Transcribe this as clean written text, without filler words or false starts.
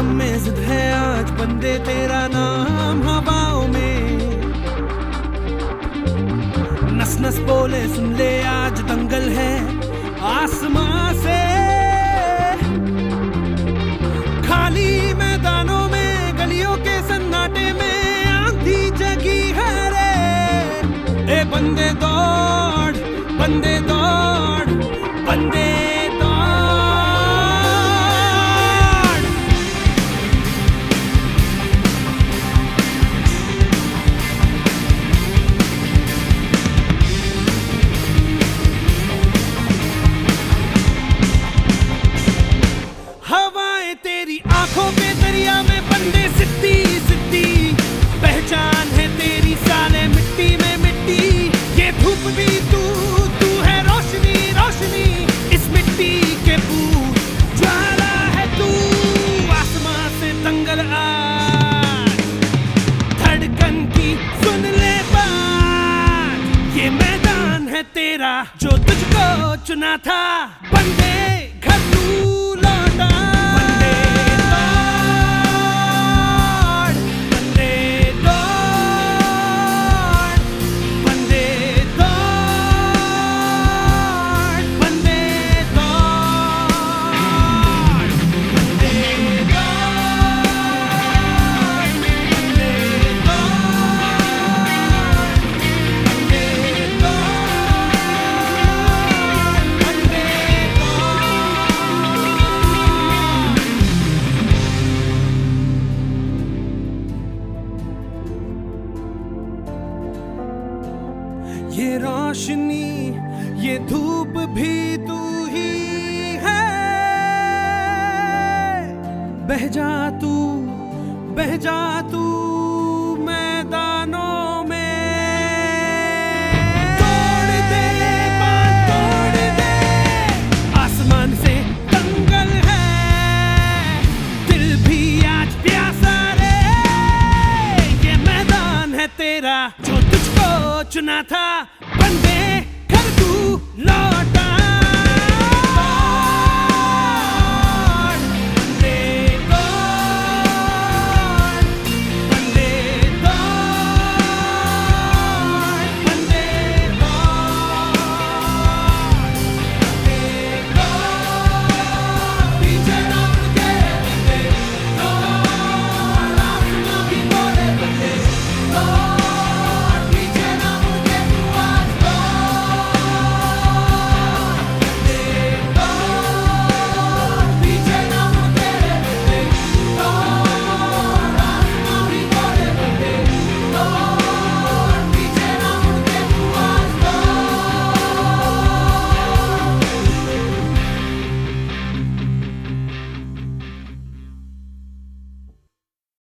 दम में जिद है आज बंदे तेरा नाम हवाओं में। नस नस बोले सुन ले आज दंगल है आसमां से। खाली मैदानों में गलियों के सन्नाटे में आंधी जगी है रे। ए बंदे दौड़ बंदे दौड़ बंदे तेरी आंखों पे दरिया में बंदे सिद्धी सिद्धी। पहचान है तेरी साले मिट्टी में मिट्टी। ये धूप भी तू है रोशनी रोशनी इस मिट्टी के पूत। ज्वाला है तू आसमां से दंगल आज। धड़कन की सुन ले बात ये मैदान है तेरा जो तुझको चुना था। बंदे घर तू लौटा। ये रोशनी ये धूप भी तू ही है। बह जा तू मैदानों में। तोड़ दे बांध तोड़ दे आसमान से दंगल है। दिल भी आज प्यासा रे। ये मैदान है तेरा जो तुझको चुना था। बंदे घर तू लौट।